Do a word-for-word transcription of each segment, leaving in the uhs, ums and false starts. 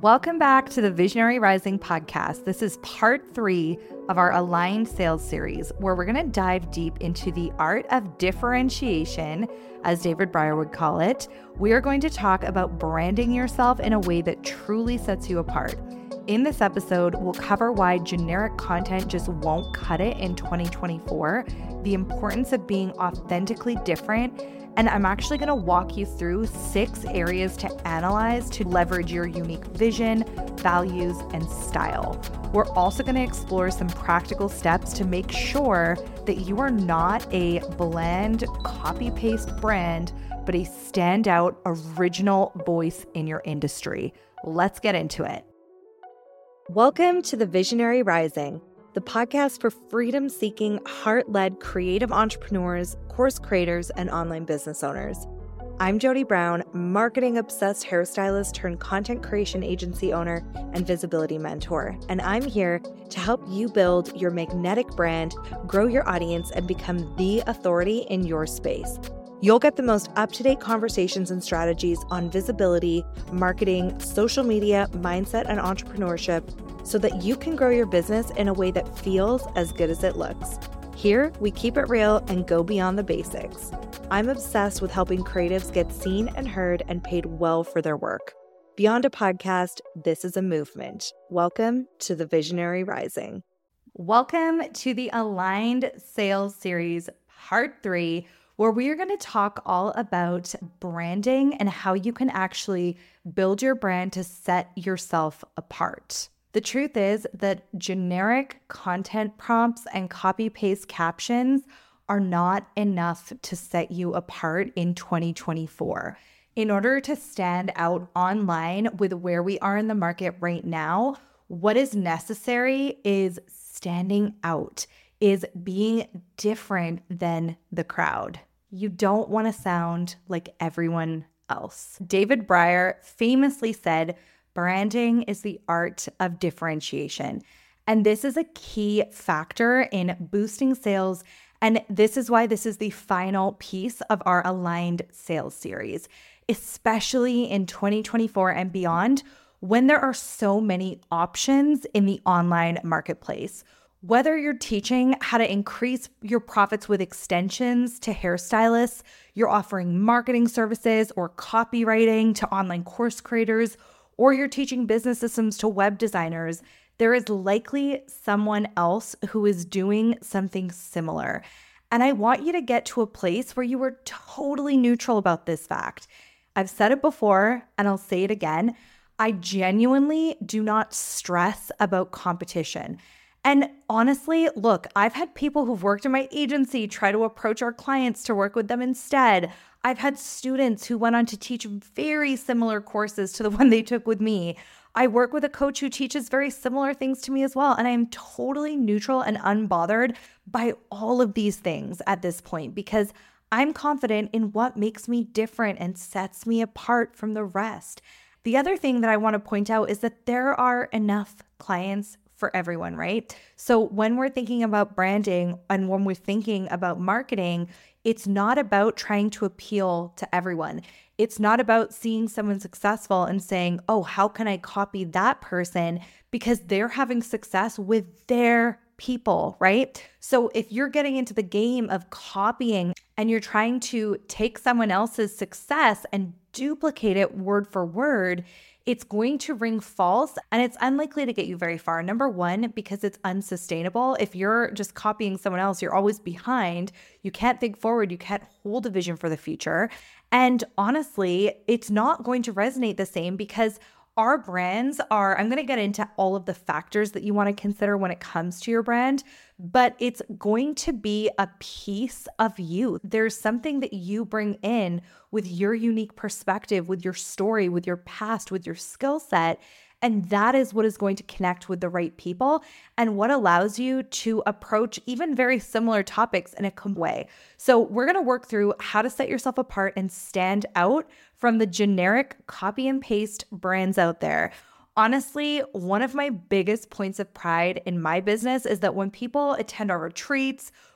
Welcome back to the Visionary Rising podcast. This is part three of our Aligned Sales series, where we're going to dive deep into the art of differentiation, as David Breyer would call it. We are going to talk about branding yourself in a way that truly sets you apart. In this episode, we'll cover why generic content just won't cut it in twenty twenty-four, the importance of being authentically different, and I'm actually going to walk you through six areas to analyze to leverage your unique vision, values, and style. We're also going to explore some practical steps to make sure that you are not a bland copy-paste brand, but a standout original voice in your industry. Let's get into it. Welcome to the Visionary Rising, the podcast for freedom-seeking, heart-led creative entrepreneurs, course creators, and online business owners. I'm Jody Brown, marketing-obsessed hairstylist turned content creation agency owner and visibility mentor, and I'm here to help you build your magnetic brand, grow your audience, and become the authority in your space. You'll get the most up-to-date conversations and strategies on visibility, marketing, social media, mindset, and entrepreneurship so that you can grow your business in a way that feels as good as it looks. Here, we keep it real and go beyond the basics. I'm obsessed with helping creatives get seen and heard and paid well for their work. Beyond a podcast, this is a movement. Welcome to the Visionary Rising. Welcome to the Aligned Sales series, part three, where we are going to talk all about branding and how you can actually build your brand to set yourself apart. The truth is that generic content prompts and copy-paste captions are not enough to set you apart in twenty twenty-four. In order to stand out online with where we are in the market right now, what is necessary is standing out, is being different than the crowd. You don't want to sound like everyone else. David Breyer famously said, branding is the art of differentiation. And this is a key factor in boosting sales. And this is why this is the final piece of our Aligned Sales series, especially in twenty twenty-four and beyond, when there are so many options in the online marketplace. Whether you're teaching how to increase your profits with extensions to hairstylists, you're offering marketing services or copywriting to online course creators, or you're teaching business systems to web designers, there is likely someone else who is doing something similar. And I want you to get to a place where you are totally neutral about this fact. I've said it before, and I'll say it again. I genuinely do not stress about competition. And honestly, look, I've had people who've worked in my agency try to approach our clients to work with them instead. I've had students who went on to teach very similar courses to the one they took with me. I work with a coach who teaches very similar things to me as well. And I'm totally neutral and unbothered by all of these things at this point because I'm confident in what makes me different and sets me apart from the rest. The other thing that I want to point out is that there are enough clients for everyone, right? So when we're thinking about branding and when we're thinking about marketing, it's not about trying to appeal to everyone. It's not about seeing someone successful and saying, oh, how can I copy that person because they're having success with their people, right? So if you're getting into the game of copying and you're trying to take someone else's success and duplicate it word for word, it's going to ring false and it's unlikely to get you very far. Number one, because it's unsustainable. If you're just copying someone else, you're always behind. You can't think forward. You can't hold a vision for the future. And honestly, it's not going to resonate the same because our brands are, I'm going to get into all of the factors that you want to consider when it comes to your brand, but it's going to be a piece of you. There's something that you bring in with your unique perspective, with your story, with your past, with your skill set. And that is what is going to connect with the right people and what allows you to approach even very similar topics in a way. So we're going to work through how to set yourself apart and stand out from the generic copy and paste brands out there. Honestly, one of my biggest points of pride in my business is that when people attend our retreats,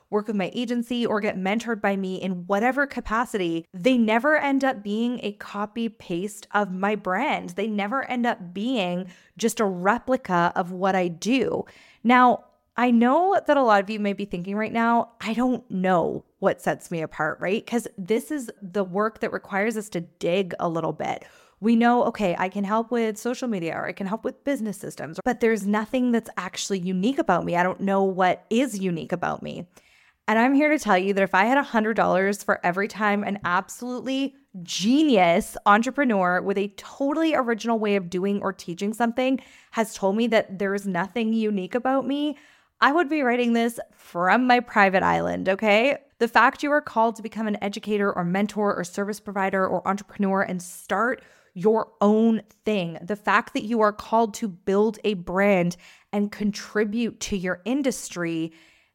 work with my agency or get mentored by me in whatever capacity, they never end up being a copy paste of my brand. They never end up being just a replica of what I do. Now, I know that a lot of you may be thinking right now, I don't know what sets me apart, right? Because this is the work that requires us to dig a little bit. We know, okay, I can help with social media or I can help with business systems, but there's nothing that's actually unique about me. I don't know what is unique about me. And I'm here to tell you that if I had one hundred dollars for every time an absolutely genius entrepreneur with a totally original way of doing or teaching something has told me that there is nothing unique about me, I would be writing this from my private island, okay? The fact you are called to become an educator or mentor or service provider or entrepreneur and start your own thing, the fact that you are called to build a brand and contribute to your industry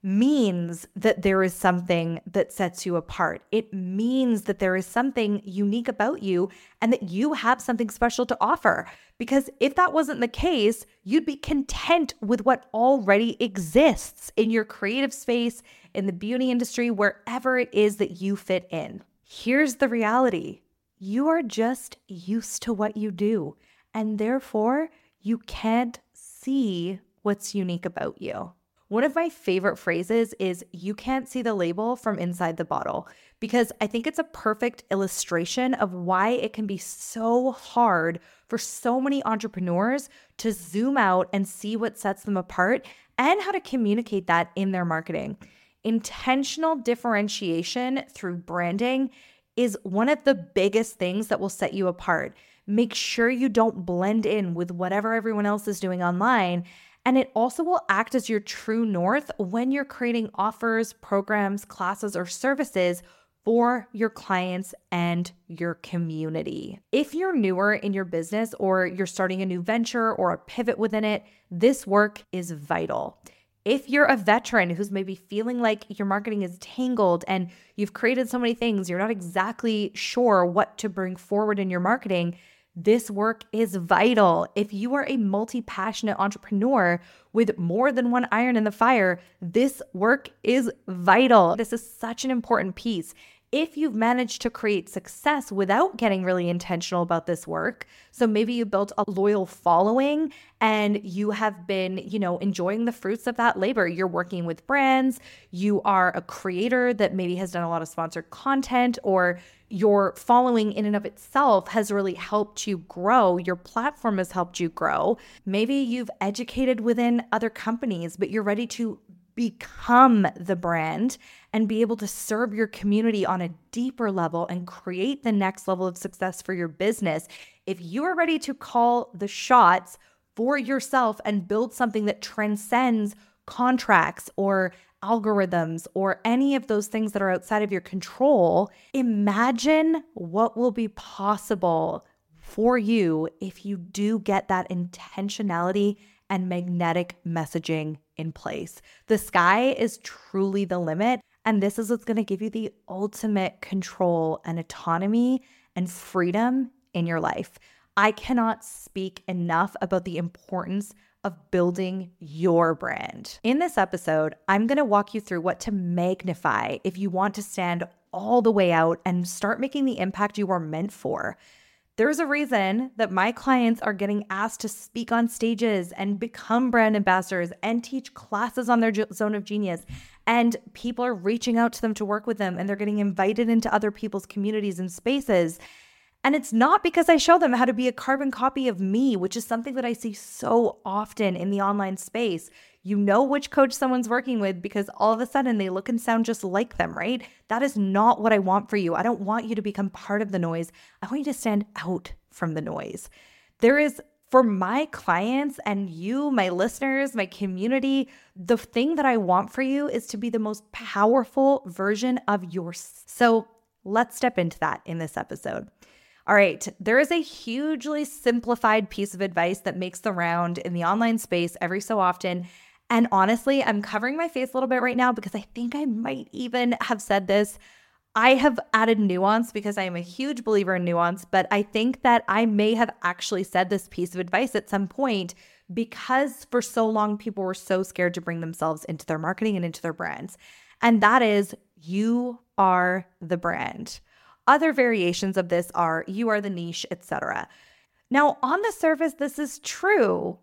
means that there is something that sets you apart. It means that there is something unique about you and that you have something special to offer. Because if that wasn't the case, you'd be content with what already exists in your creative space, in the beauty industry, wherever it is that you fit in. Here's the reality. You are just used to what you do, and therefore you can't see what's unique about you. One of my favorite phrases is, you can't see the label from inside the bottle, because I think it's a perfect illustration of why it can be so hard for so many entrepreneurs to zoom out and see what sets them apart and how to communicate that in their marketing. Intentional differentiation through branding is one of the biggest things that will set you apart. Make sure you don't blend in with whatever everyone else is doing online. And it also will act as your true north when you're creating offers, programs, classes, or services for your clients and your community. If you're newer in your business or you're starting a new venture or a pivot within it, this work is vital. If you're a veteran who's maybe feeling like your marketing is tangled and you've created so many things, you're not exactly sure what to bring forward in your marketing, this work is vital. If you are a multi-passionate entrepreneur with more than one iron in the fire, this work is vital. This is such an important piece. If you've managed to create success without getting really intentional about this work, so maybe you built a loyal following and you have been, you know, enjoying the fruits of that labor. You're working with brands, you are a creator that maybe has done a lot of sponsored content, or your following in and of itself has really helped you grow. Your platform has helped you grow. Maybe you've educated within other companies, but you're ready to become the brand and be able to serve your community on a deeper level and create the next level of success for your business. If you are ready to call the shots for yourself and build something that transcends contracts or algorithms or any of those things that are outside of your control, imagine what will be possible for you if you do get that intentionality and magnetic messaging in place. The sky is truly the limit, and this is what's going to give you the ultimate control and autonomy and freedom in your life. I cannot speak enough about the importance of building your brand. In this episode, I'm going to walk you through what to magnify if you want to stand all the way out and start making the impact you are meant for. There's a reason that my clients are getting asked to speak on stages and become brand ambassadors and teach classes on their zone of genius. And people are reaching out to them to work with them, and they're getting invited into other people's communities and spaces. And it's not because I show them how to be a carbon copy of me, which is something that I see so often in the online space. You know which coach someone's working with because all of a sudden they look and sound just like them, right? That is not what I want for you. I don't want you to become part of the noise. I want you to stand out from the noise. There is, for my clients and you, my listeners, my community, the thing that I want for you is to be the most powerful version of yourself. So let's step into that in this episode. All right, there is a hugely simplified piece of advice that makes the round in the online space every so often. And honestly, I'm covering my face a little bit right now because I think I might even have said this. I have added nuance because I am a huge believer in nuance, but I think that I may have actually said this piece of advice at some point because for so long, people were so scared to bring themselves into their marketing and into their brands. And that is, you are the brand. Other variations of this are you are the niche, et cetera. Now, on the surface, this is true,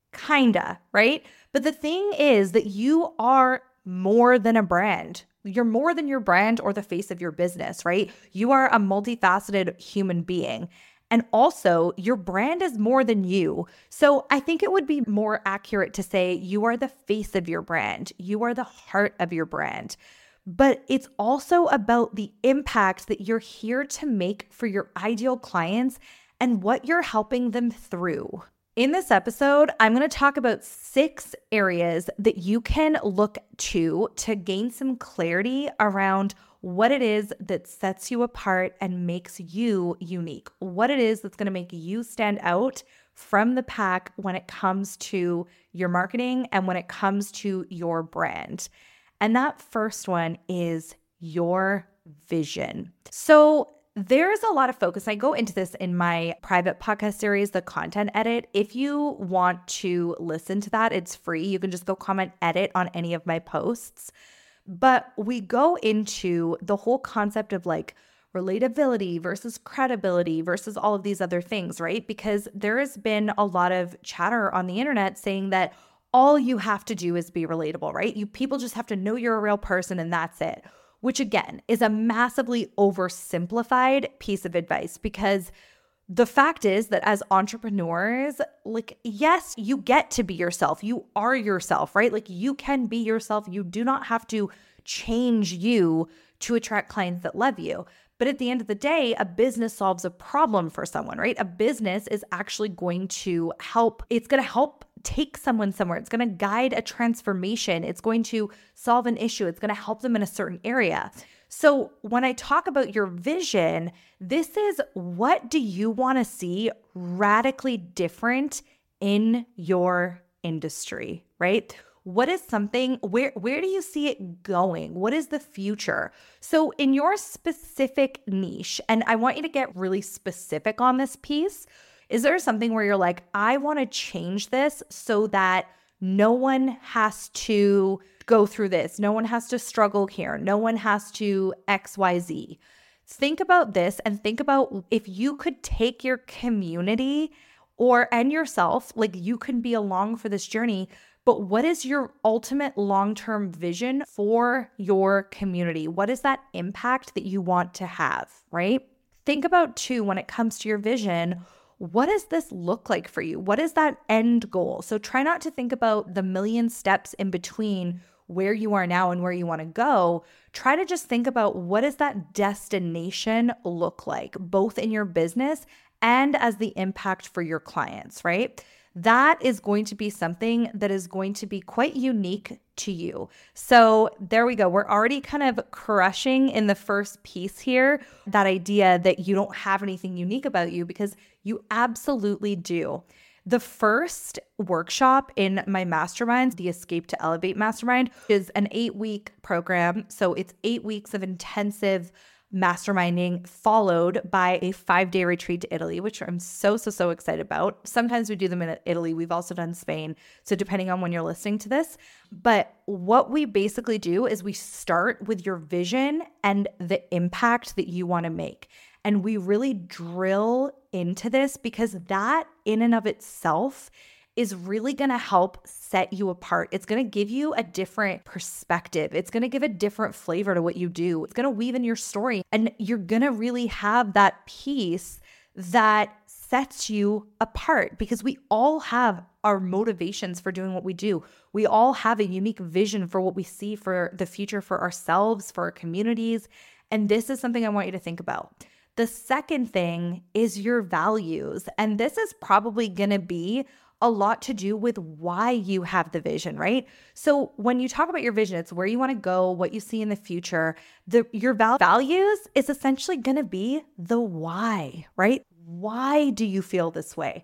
kinda, right? But the thing is that you are more than a brand. You're more than your brand or the face of your business, right? You are a multifaceted human being. And also, your brand is more than you. So I think it would be more accurate to say you are the face of your brand. You are the heart of your brand. But it's also about the impact that you're here to make for your ideal clients and what you're helping them through. In this episode, I'm going to talk about six areas that you can look to to gain some clarity around what it is that sets you apart and makes you unique, what it is that's going to make you stand out from the pack when it comes to your marketing and when it comes to your brand. And that first one is your vision. So there's a lot of focus. I go into this in my private podcast series, The Content Edit. If you want to listen to that, it's free. You can just go comment edit on any of my posts. But we go into the whole concept of like relatability versus credibility versus all of these other things, right? Because there has been a lot of chatter on the internet saying that all you have to do is be relatable, right? You people just have to know you're a real person and that's it, which again is a massively oversimplified piece of advice, because the fact is that as entrepreneurs, like, yes, you get to be yourself. You are yourself, right? Like, you can be yourself. You do not have to change you to attract clients that love you. But at the end of the day, a business solves a problem for someone, right? A business is actually going to help. It's going to help take someone somewhere. It's going to guide a transformation. It's going to solve an issue. It's going to help them in a certain area. So when I talk about your vision, this is, what do you want to see radically different in your industry, right? What is something, where, where do you see it going? What is the future? So in your specific niche, and I want you to get really specific on this piece, is there something where you're like, I want to change this so that no one has to go through this. No one has to struggle here. No one has to X Y Z. Think about this and think about if you could take your community or and yourself, like you can be along for this journey, but what is your ultimate long-term vision for your community? What is that impact that you want to have, right? Think about too, when it comes to your vision, what does this look like for you? What is that end goal? So try not to think about the million steps in between where you are now and where you want to go. Try to just think about, what does that destination look like, both in your business and as the impact for your clients, right? That is going to be something that is going to be quite unique to you. So there we go. We're already kind of crushing in the first piece here, that idea that you don't have anything unique about you, because you absolutely do. The first workshop in my mastermind, the Escape to Elevate Mastermind, is an eight-week program. So it's eight weeks of intensive masterminding, followed by a five-day retreat to Italy, which I'm so, so, so excited about. Sometimes we do them in Italy. We've also done Spain. So depending on when you're listening to this. But what we basically do is we start with your vision and the impact that you want to make. And we really drill into this, because that in and of itself is really going to help set you apart. It's going to give you a different perspective. It's going to give a different flavor to what you do. It's going to weave in your story, and you're going to really have that piece that sets you apart, because we all have our motivations for doing what we do. We all have a unique vision for what we see for the future, for ourselves, for our communities. And this is something I want you to think about. The second thing is your values. And this is probably going to be a lot to do with why you have the vision, right? So when you talk about your vision, it's where you want to go, what you see in the future. The, your val- values is essentially going to be the why, right? Why do you feel this way?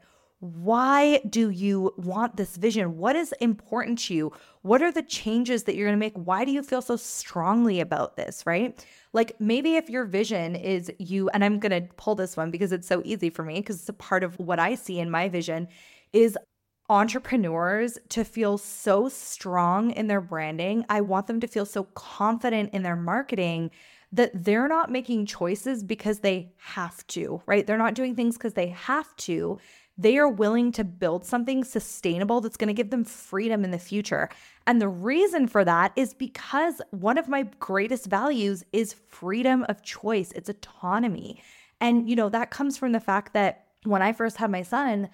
Why do you want this vision? What is important to you? What are the changes that you're going to make? Why do you feel so strongly about this, right? Like maybe if your vision is you, and I'm going to pull this one because it's so easy for me, because it's a part of what I see in my vision, is entrepreneurs to feel so strong in their branding. I want them to feel so confident in their marketing that they're not making choices because they have to, right? They're not doing things because they have to. They are willing to build something sustainable that's going to give them freedom in the future. And the reason for that is because one of my greatest values is freedom of choice. It's autonomy. And, you know, that comes from the fact that when I first had my son,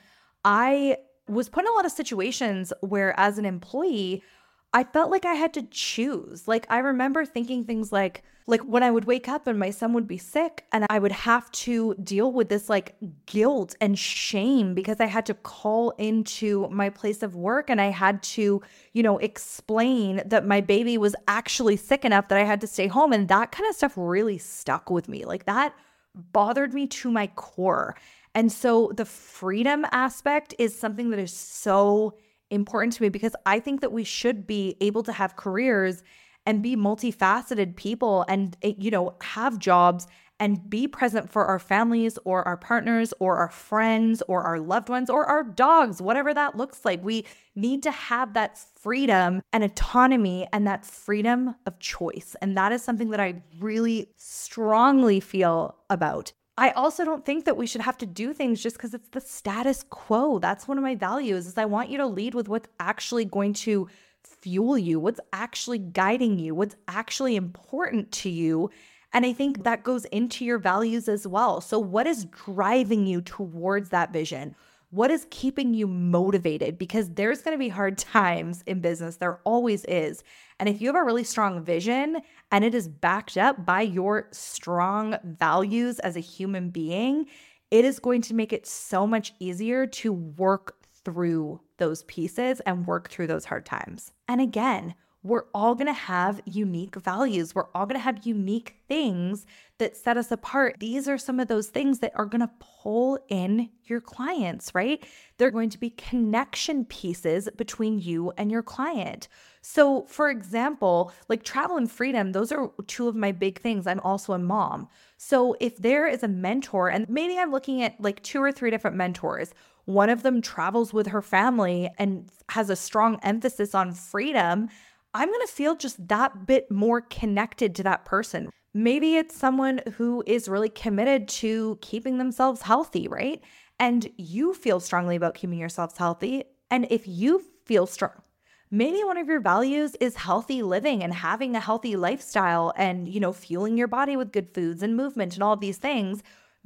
I was put in a lot of situations where as an employee, I felt like I had to choose. Like I remember thinking things like, like when I would wake up and my son would be sick and I would have to deal with this like guilt and shame because I had to call into my place of work and I had to, you know, explain that my baby was actually sick enough that I had to stay home. And that kind of stuff really stuck with me. Like that bothered me to my core. And so the freedom aspect is something that is so important to me because I think that we should be able to have careers and be multifaceted people and, you know, have jobs and be present for our families or our partners or our friends or our loved ones or our dogs, whatever that looks like. We need to have that freedom and autonomy and that freedom of choice. And that is something that I really strongly feel about. I also don't think that we should have to do things just because it's the status quo. That's one of my values is I want you to lead with what's actually going to fuel you, what's actually guiding you, what's actually important to you. And I think that goes into your values as well. So what is driving you towards that vision? What is keeping you motivated? Because there's going to be hard times in business. There always is. And if you have a really strong vision and it is backed up by your strong values as a human being, it is going to make it so much easier to work through those pieces and work through those hard times. And again, we're all going to have unique values. We're all going to have unique things that set us apart. These are some of those things that are going to pull in your clients, right? They're going to be connection pieces between you and your client. So for example, like travel and freedom, those are two of my big things. I'm also a mom. So if there is a mentor, and maybe I'm looking at like two or three different mentors, one of them travels with her family and has a strong emphasis on freedom, I'm going to feel just that bit more connected to that person. Maybe it's someone who is really committed to keeping themselves healthy, right? And you feel strongly about keeping yourselves healthy. And if you feel strong, maybe one of your values is healthy living and having a healthy lifestyle and, you know, fueling your body with good foods and movement and all of these things.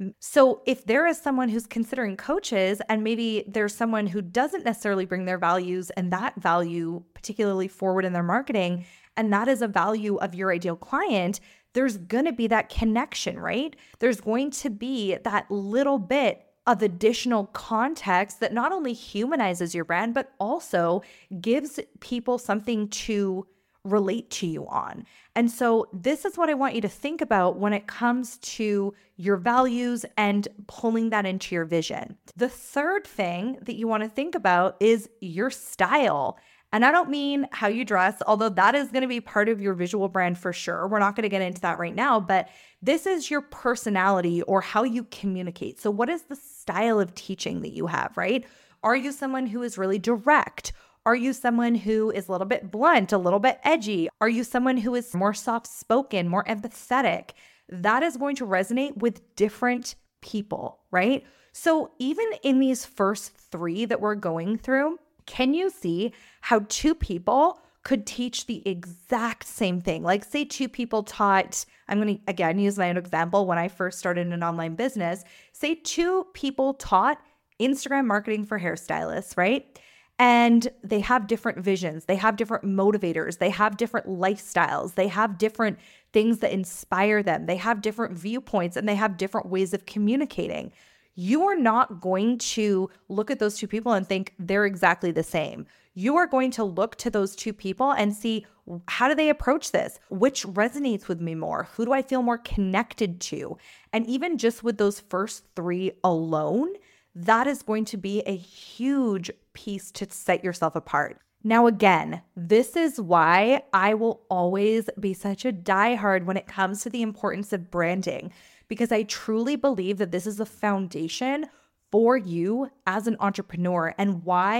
So if there is someone who's considering coaches and maybe there's someone who doesn't necessarily bring their values and that value particularly forward in their marketing, and that is a value of your ideal client, there's going to be that connection, right? There's going to be that little bit of additional context that not only humanizes your brand, but also gives people something to relate to you on. And so this is what I want you to think about when it comes to your values and pulling that into your vision. The third thing that you want to think about is your style. And I don't mean how you dress, although that is going to be part of your visual brand for sure. We're not going to get into that right now, but this is your personality or how you communicate. So what is the style of teaching that you have, right? Are you someone who is really direct? Are you someone who is a little bit blunt, a little bit edgy? Are you someone who is more soft-spoken, more empathetic? That is going to resonate with different people, right? So even in these first three that we're going through, can you see how two people could teach the exact same thing? Like say two people taught, I'm going to again use my own example when I first started an online business. Say two people taught Instagram marketing for hairstylists, right? And they have different visions. They have different motivators. They have different lifestyles. They have different things that inspire them. They have different viewpoints and they have different ways of communicating. You are not going to look at those two people and think they're exactly the same. You are going to look to those two people and see, how do they approach this? Which resonates with me more? Who do I feel more connected to? And even just with those first three alone, that is going to be a huge piece to set yourself apart. Now, again, this is why I will always be such a diehard when it comes to the importance of branding, because I truly believe that this is a foundation for you as an entrepreneur, and why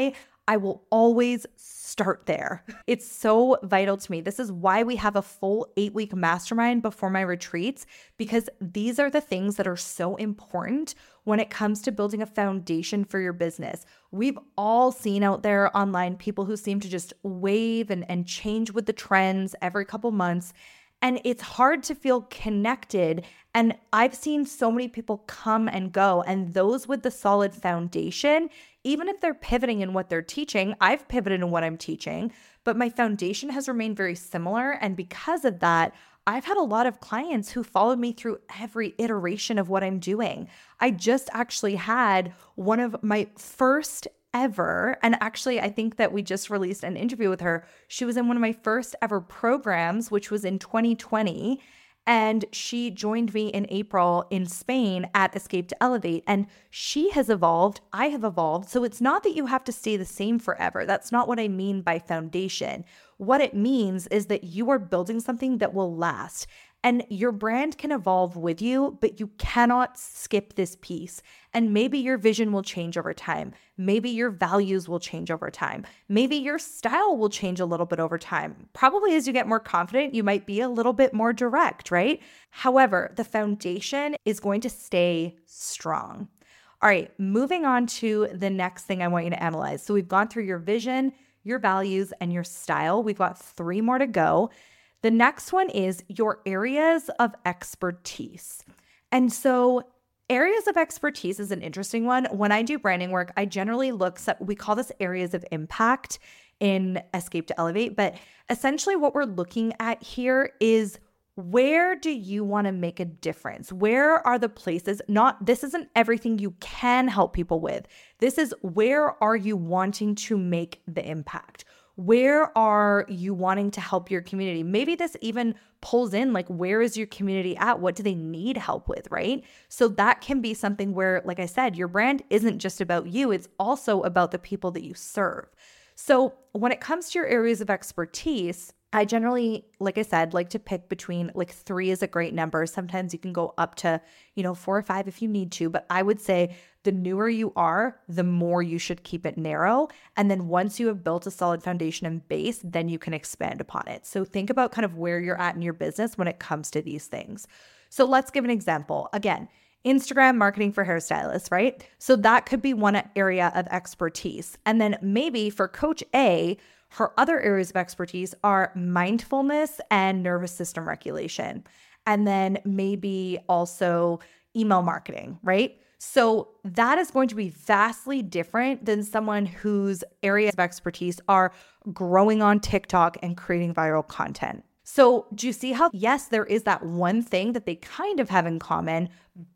I will always start there. It's so vital to me. This is why we have a full eight week mastermind before my retreats, because these are the things that are so important when it comes to building a foundation for your business. We've all seen out there online people who seem to just wave and, and change with the trends every couple months. And it's hard to feel connected. And I've seen so many people come and go, and those with the solid foundation, even if they're pivoting in what they're teaching, I've pivoted in what I'm teaching, but my foundation has remained very similar. And because of that, I've had a lot of clients who followed me through every iteration of what I'm doing. I just actually had one of my first ever, and actually I think that we just released an interview with her. She was in one of my first ever programs, which was in twenty twenty. And she joined me in April in Spain at Escape to Elevate. And she has evolved. I have evolved. So it's not that you have to stay the same forever. That's not what I mean by foundation. What it means is that you are building something that will last. And your brand can evolve with you, but you cannot skip this piece. And maybe your vision will change over time. Maybe your values will change over time. Maybe your style will change a little bit over time. Probably as you get more confident, you might be a little bit more direct, right? However, the foundation is going to stay strong. All right, moving on to the next thing I want you to analyze. So we've gone through your vision, your values, and your style. We've got three more to go. The next one is your areas of expertise. And so areas of expertise is an interesting one. When I do branding work, I generally look, we call this areas of impact in Escape to Elevate. But essentially what we're looking at here is, where do you want to make a difference? Where are the places? Not, this isn't everything you can help people with. This is, where are you wanting to make the impact? Where are you wanting to help your community? Maybe this even pulls in, like, where is your community at? What do they need help with, right? So that can be something where, like I said, your brand isn't just about you. It's also about the people that you serve. So when it comes to your areas of expertise, I generally, like I said, like to pick between, like, three is a great number. Sometimes you can go up to, you know, four or five if you need to. But I would say the newer you are, the more you should keep it narrow. And then once you have built a solid foundation and base, then you can expand upon it. So think about kind of where you're at in your business when it comes to these things. So let's give an example. Again, Instagram marketing for hairstylists, right? So that could be one area of expertise. And then maybe for Coach A, her other areas of expertise are mindfulness and nervous system regulation. And then maybe also email marketing, right? So that is going to be vastly different than someone whose areas of expertise are growing on TikTok and creating viral content. So do you see how, yes, there is that one thing that they kind of have in common,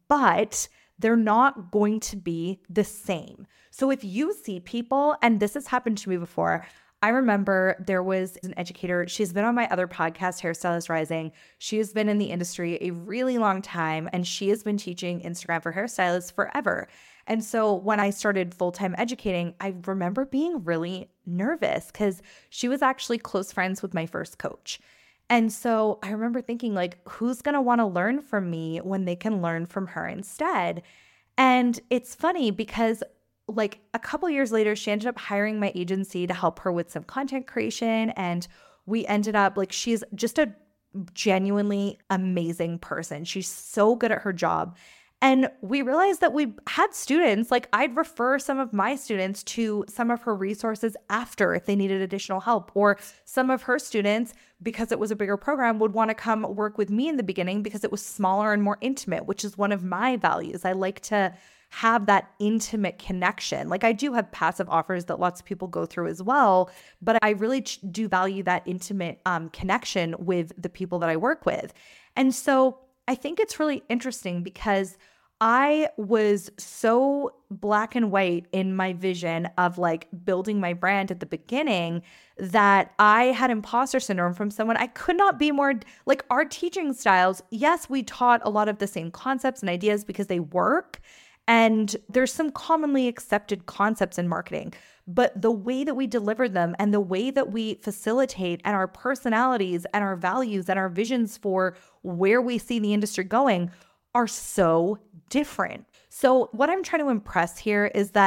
but they're not going to be the same. So if you see people, and this has happened to me before, I remember there was an educator. She's been on my other podcast, Hairstylist Rising. She has been in the industry a really long time, and she has been teaching Instagram for hairstylists forever. And so when I started full-time educating, I remember being really nervous because she was actually close friends with my first coach. And so I remember thinking, like, who's going to want to learn from me when they can learn from her instead? And it's funny because, like, a couple years later, she ended up hiring my agency to help her with some content creation. And we ended up, like, she's just a genuinely amazing person. She's so good at her job. And we realized that we had students, like, I'd refer some of my students to some of her resources after if they needed additional help, or some of her students, because it was a bigger program, would want to come work with me in the beginning because it was smaller and more intimate, which is one of my values. I like to have that intimate connection. Like, I do have passive offers that lots of people go through as well, but I really ch- do value that intimate um, connection with the people that I work with. And so I think it's really interesting because I was so black and white in my vision of, like, building my brand at the beginning that I had imposter syndrome from someone. I could not be more, like, our teaching styles. Yes, we taught a lot of the same concepts and ideas because they work. And there's some commonly accepted concepts in marketing, but the way that we deliver them and the way that we facilitate and our personalities and our values and our visions for where we see the industry going are so different. So what I'm trying to impress here is that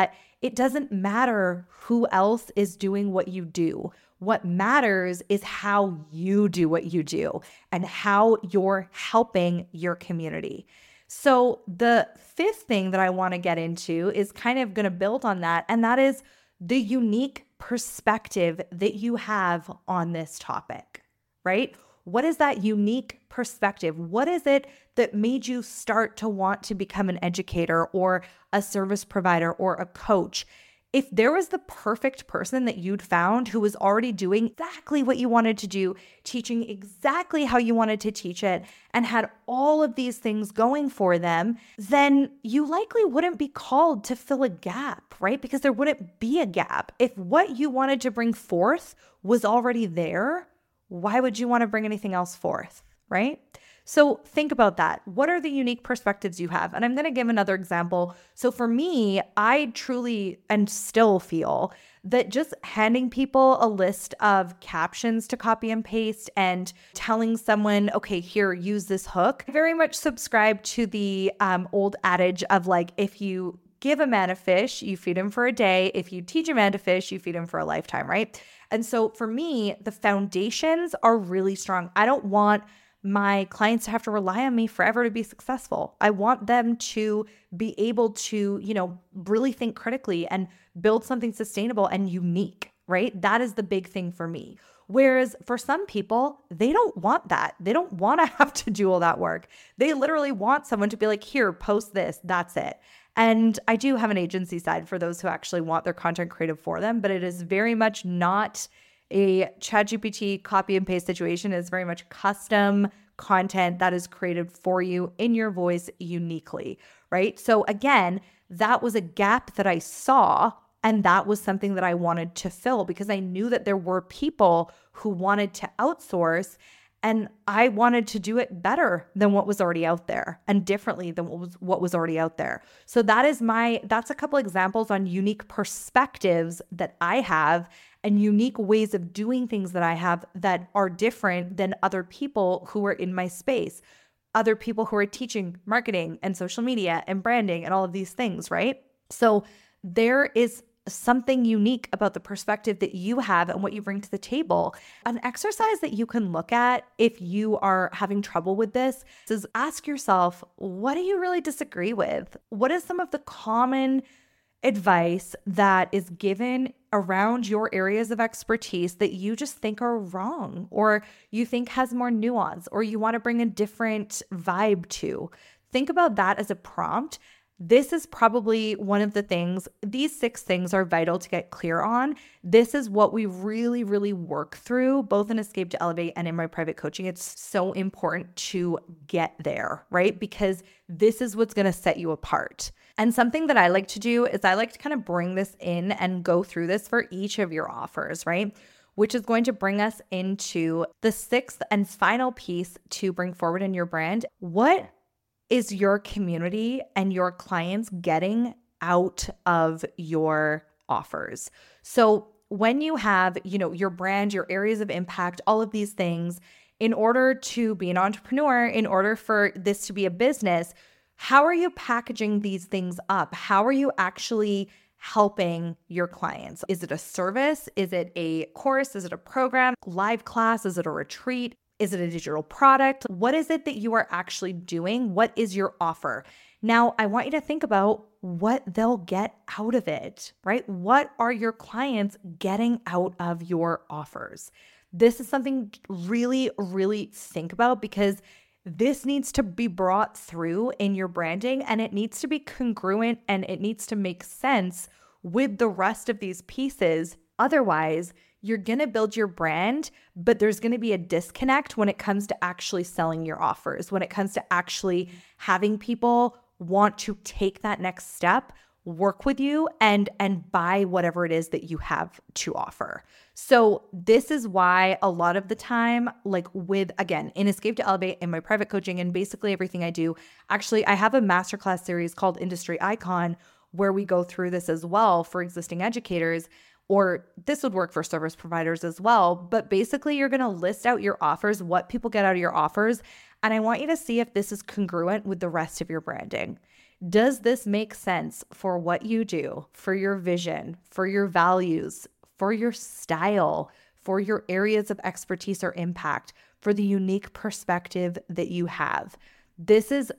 It doesn't matter who else is doing what you do. What matters is how you do what you do and how you're helping your community. So the fifth thing that I want to get into is kind of going to build on that, and that is the unique perspective that you have on this topic, right? What is that unique perspective? What is it that made you start to want to become an educator or a service provider or a coach? If there was the perfect person that you'd found who was already doing exactly what you wanted to do, teaching exactly how you wanted to teach it, and had all of these things going for them, then you likely wouldn't be called to fill a gap, right? Because there wouldn't be a gap. If what you wanted to bring forth was already there, why would you want to bring anything else forth, right? So think about that. What are the unique perspectives you have? And I'm going to give another example. So for me, I truly and still feel that just handing people a list of captions to copy and paste and telling someone, okay, here, use this hook, I very much subscribe to the um, old adage of like, if you give a man a fish, you feed him for a day. If you teach a man to fish, you feed him for a lifetime, right? And so for me, the foundations are really strong. I don't want my clients to have to rely on me forever to be successful. I want them to be able to, you know, really think critically and build something sustainable and unique, right? That is the big thing for me. Whereas for some people, they don't want that. They don't want to have to do all that work. They literally want someone to be like, here, post this, that's it. And I do have an agency side for those who actually want their content created for them, but it is very much not a ChatGPT copy and paste situation. It's very much custom content that is created for you in your voice uniquely, right? So again, that was a gap that I saw, and that was something that I wanted to fill because I knew that there were people who wanted to outsource, and I wanted to do it better than what was already out there and differently than what was what was already out there. So that is my that's a couple examples on unique perspectives that I have and unique ways of doing things that I have that are different than other people who are in my space, other people who are teaching marketing and social media and branding and all of these things, right? So there is something unique about the perspective that you have and what you bring to the table. An exercise that you can look at if you are having trouble with this is ask yourself, what do you really disagree with? What is some of the common advice that is given around your areas of expertise that you just think are wrong, or you think has more nuance, or you want to bring a different vibe to? Think about that as a prompt. This is probably one of the things, these six things are vital to get clear on. This is what we really, really work through, both in Escape to Elevate and in my private coaching. It's so important to get there, right? Because this is what's going to set you apart. And something that I like to do is I like to kind of bring this in and go through this for each of your offers, right? Which is going to bring us into the sixth and final piece to bring forward in your brand. What is your community and your clients getting out of your offers? So when you have, you know, your brand, your areas of impact, all of these things, in order to be an entrepreneur, in order for this to be a business, how are you packaging these things up? How are you actually helping your clients? Is it a service? Is it a course? Is it a program, live class? Is it a retreat? Is it a digital product? What is it that you are actually doing? What is your offer? Now, I want you to think about what they'll get out of it, right? What are your clients getting out of your offers? This is something really, really think about, because this needs to be brought through in your branding, and it needs to be congruent and it needs to make sense with the rest of these pieces. Otherwise, you're going to build your brand, but there's going to be a disconnect when it comes to actually selling your offers, when it comes to actually having people want to take that next step, work with you, and and buy whatever it is that you have to offer. So this is why a lot of the time, like with, again, in Escape to Elevate, in my private coaching, and basically everything I do, actually, I have a masterclass series called Industry Icon where we go through this as well for existing educators. Or this would work for service providers as well. But basically, you're going to list out your offers, what people get out of your offers. And I want you to see if this is congruent with the rest of your branding. Does this make sense for what you do, for your vision, for your values, for your style, for your areas of expertise or impact, for the unique perspective that you have? This is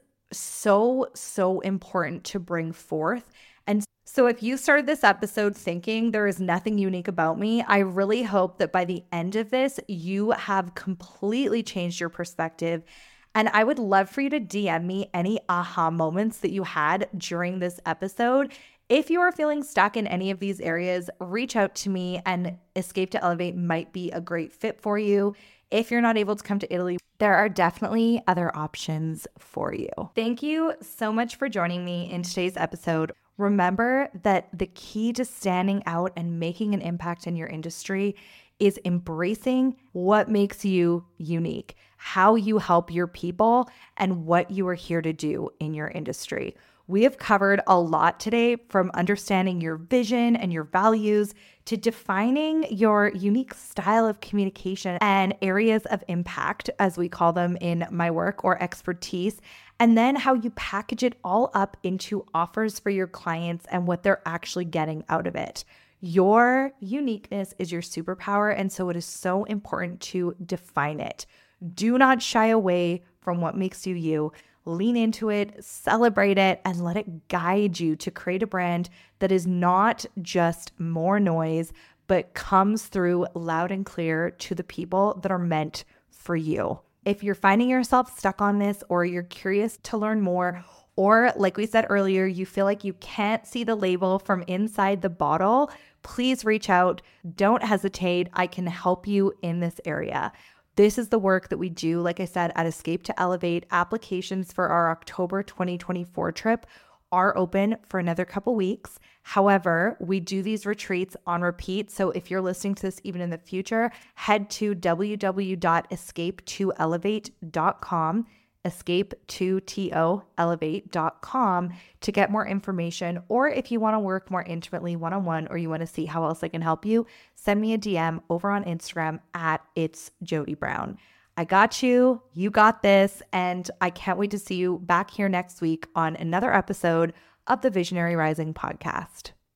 so, so important to bring forth. And so if you started this episode thinking there is nothing unique about me, I really hope that by the end of this, you have completely changed your perspective. And I would love for you to D M me any aha moments that you had during this episode. If you are feeling stuck in any of these areas, reach out to me, and Escape to Elevate might be a great fit for you. If you're not able to come to Italy, there are definitely other options for you. Thank you so much for joining me in today's episode. Remember that the key to standing out and making an impact in your industry is embracing what makes you unique, how you help your people, and what you are here to do in your industry. We have covered a lot today, from understanding your vision and your values to defining your unique style of communication and areas of impact, as we call them in my work, or expertise, and then how you package it all up into offers for your clients and what they're actually getting out of it. Your uniqueness is your superpower, and so it is so important to define it. Do not shy away from what makes you you. Lean into it, celebrate it, and let it guide you to create a brand that is not just more noise, but comes through loud and clear to the people that are meant for you. If you're finding yourself stuck on this, or you're curious to learn more, or like we said earlier, you feel like you can't see the label from inside the bottle, please reach out. Don't hesitate. I can help you in this area. This is the work that we do, like I said, at Escape to Elevate. Applications for our October twenty twenty-four trip are open for another couple weeks. However, we do these retreats on repeat. So if you're listening to this even in the future, head to w w w dot escape to elevate dot com, escape to elevate dot com to get more information. Or if you want to work more intimately one-on-one, or you want to see how else I can help you, send me a D M over on Instagram at It's Jody Brown. I got you. You got this. And I can't wait to see you back here next week on another episode of the Visionary Rising podcast.